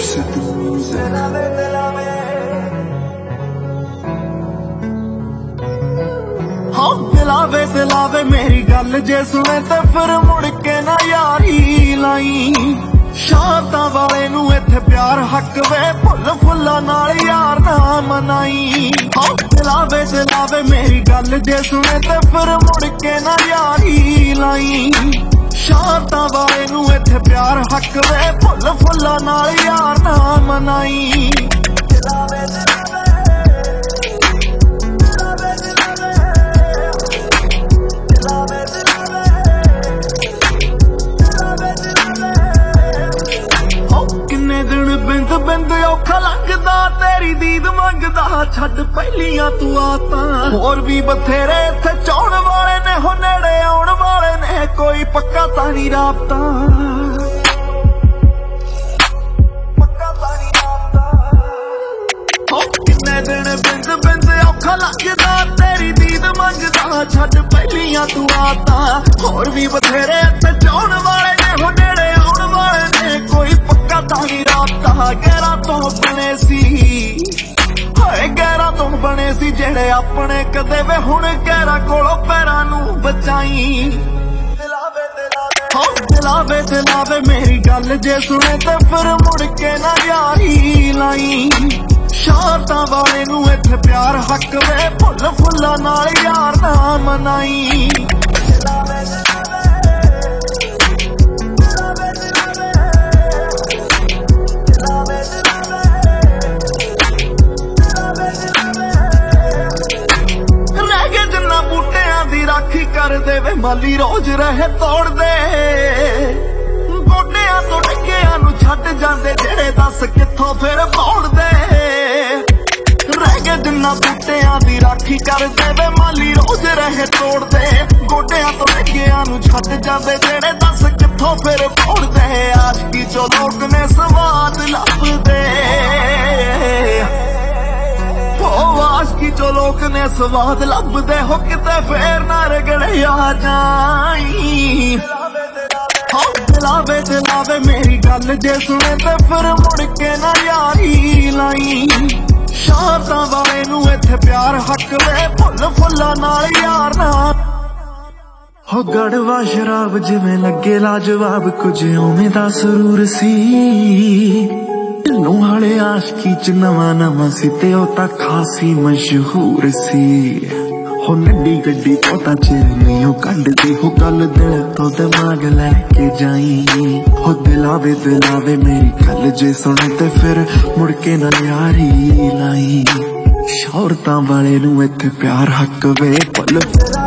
दिलावे दिलावे मेरी गल जे सुने ते फिर मुड़ के ना यारी लाई। शांता वाले नू इत्थे प्यार हक वे फुल फुल्ला नाल यार ना मनाई। दिलावे दिलावे मेरी गल जे सुने ते फिर मुड़ के ना यारी लाई। शांता वाले नू इत्थे प्यार हक वे फुल फुल्ला नाल यार ना मनाई। दिलावे बिंद बिंद औखा लगदा तेरी दीद मंगदा छड्ड पहलियां तू आतां। होर भी बथेरे इत्थे चाहण वाले ने हो नेड़े आउण वाले ने कोई पक्का तां नहीं राबता। किन्ने दिन बिंद बिंद औखा लगदा तेरी दीद मंगदा छड्ड पहलियां तू आतां। होर भी बथेरे इत्थे चाहण वाले ने हो नेड़े आउण वाले ने कोई पक्का तां नहीं राबता। गैरा तो बने सी हाय गैरा तो बने सी जेड़े अपने कदे वे हुण गैरा कोलों पैरां नू बचाई। दिलावे दिलावे मेरी गल जे सुने ते फिर मुड़ के ना यारी लाई। शांता वाले नू इत्थे प्यार हक वे फुल फुल्ला नाल यार ना मनाई। राखी कर दे वे माली रोज रहे तोड़ दे। गोडियां तो डिग्गियां नू छड्ड जांदे जेड़े दस कित्थों फिर मोड़ दे। रह गए जिन्ना बूटियां दी राखी कर दे वे माली रोज रहे तोड़ दे। गोडियां तो डिग्गियां नू छड्ड जांदे जेड़े दस कित्थों फिर मोड़ दे। आशिकी चो लोग ने स्वाद लभदे आशिकी चो लोग ने स्वाद लभदे हो किते फेर ना रगड़े आ जाई। दिलावे दिलावे मेरी गल जे सुने ते फिर मुड़ के ना यारी लाई। शांता वाले नू इत्थे प्यार हक वे फुल फुल्ला नाल यार ना। हो गड़वा शराब जिवें लगे लाजवाब कुछ उवें दा सुरूर सी। हाले आशिकी च नवा नवा सी ते ओ तां खासी मशहूर सी। हो नड्डी गड्डी पता चिर नहीं हो कड्डदे हो गल दिल तो दिमाग लैके जाई। हो दिलावे दिलावे मेरी गल जे सुने ते फिर मुड़ के ना यारी लाई। शौहरतां वाले नू इत्थे प्यार हक वे पल